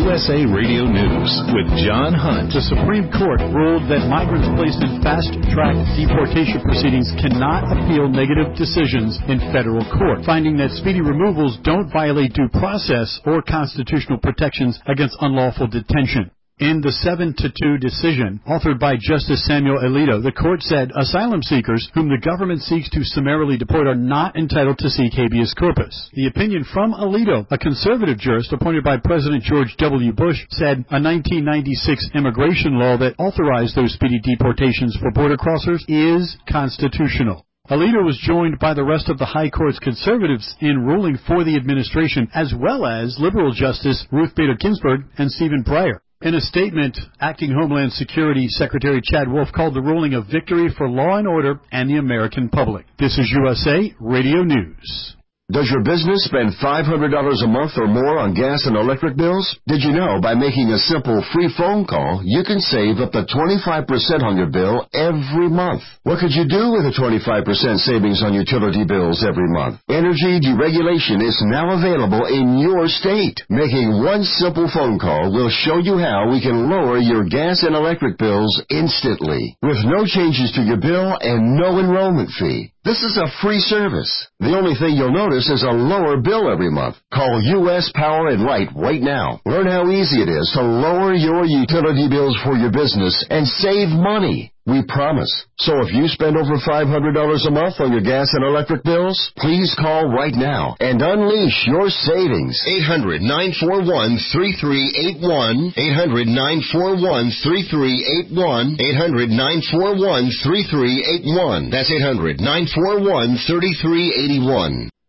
USA Radio News with John Hunt. The Supreme Court ruled that migrants placed in fast-track deportation proceedings cannot appeal negative decisions in federal court, finding that speedy removals don't violate due process or constitutional protections against unlawful detention. In the 7-2 decision, authored by Justice Samuel Alito, the court said asylum seekers whom the government seeks to summarily deport are not entitled to seek habeas corpus. The opinion from Alito, a conservative jurist appointed by President George W. Bush, said a 1996 immigration law that authorized those speedy deportations for border crossers is constitutional. Alito was joined by the rest of the High Court's conservatives in ruling for the administration, as well as liberal Justice Ruth Bader Ginsburg and Stephen Breyer. In a statement, Acting Homeland Security Secretary Chad Wolf called the ruling a victory for law and order and the American public. This is USA Radio News. Does your business spend $500 a month or more on gas and electric bills? Did you know by making a simple free phone call, you can save up to 25% on your bill every month? What could you do with a 25% savings on utility bills every month? Energy deregulation is now available in your state. Making one simple phone call will show you how we can lower your gas and electric bills instantly, with no changes to your bill and no enrollment fee. This is a free service. The only thing you'll notice is a lower bill every month. Call U.S. Power and Light right now. Learn how easy it is to lower your utility bills for your business and save money. We promise. So if you spend over $500 a month on your gas and electric bills, please call right now and unleash your savings. 800-941-3381. 800-941-3381. 800-941-3381. That's 800-941-3381.